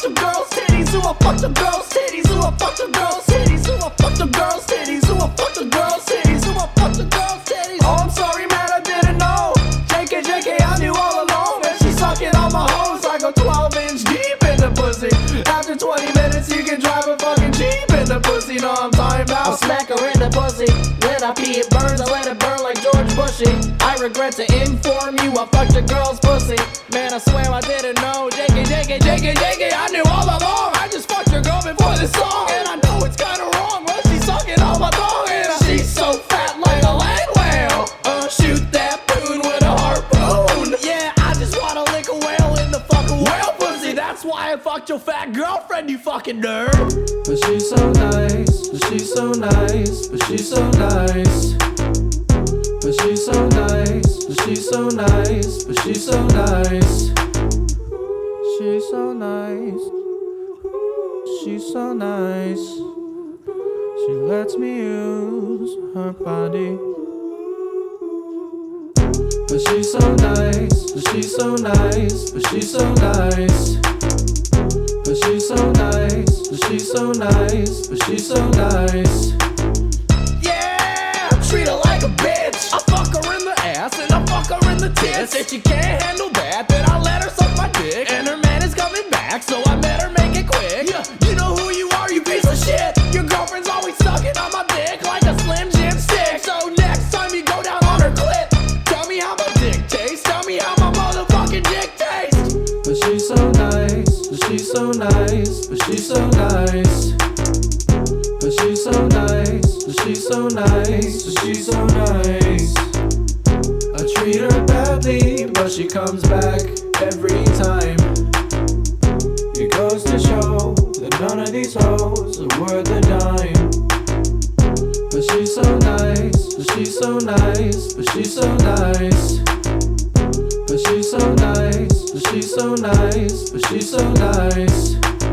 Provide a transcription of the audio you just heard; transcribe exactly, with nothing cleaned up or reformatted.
fucked your girls' titties? Who I fucked your girls' titties? Who I fucked your girls' titties? Who I fucked your girls' titties? Who I fucked your girls' titties? Who I fucked your girls' titties? Oh, I'm sorry, man, I didn't know. J K, J K, I knew all along. Man, she sucking on my hoes. I go twelve inch deep in the pussy. After twenty minutes, you can drive a fucking Jeep in the pussy. Know what I'm talking about? I'll smack her in the pussy. When I pee it burns, I let it burn like George Bushy. I regret to inform you, I fucked your girl's pussy. Man, I swear I didn't know. J K, J K, J K, J K, I knew all along. I just fucked your girl before this song. And I know it's kinda wrong, but she's sucking on my thong. And I, she's so fat like a land whale. Uh, shoot that poon with a harpoon. Yeah, I just wanna lick a whale in the fucking whale pussy. That's why I fucked your fat girlfriend, you fucking nerd. But she's so nice, but she's so nice, but she's so nice. But she's so nice, but she's so nice, but she's so nice. She's so nice, she's so nice. She lets me use her body. But she's so nice, but she's so nice, but she's so nice. But she's so nice, but she's so nice, but she's so nice. Yeah, I treat her like a bitch. I fuck her in the ass and I fuck her in the tits. If she can't handle that, then I let her suck my dick. And her man is coming back, so I better make it quick. Yeah, you know who you are, you piece of shit. Your girlfriend's always sucking on my dick like a Slim Jim stick. So next time you go down on her clit, tell me how my dick tastes. Tell me how my motherfucking dick tastes. But she's so nice, but she's so nice, but she's so nice. But she's so nice, but she's so nice, but she's so nice. I treat her badly, but she comes back every time. It goes to show that none of these hoes are worth a dime. But she's so nice, but she's so nice, but she's so nice. But she's so nice, but she's so nice, but she's so nice.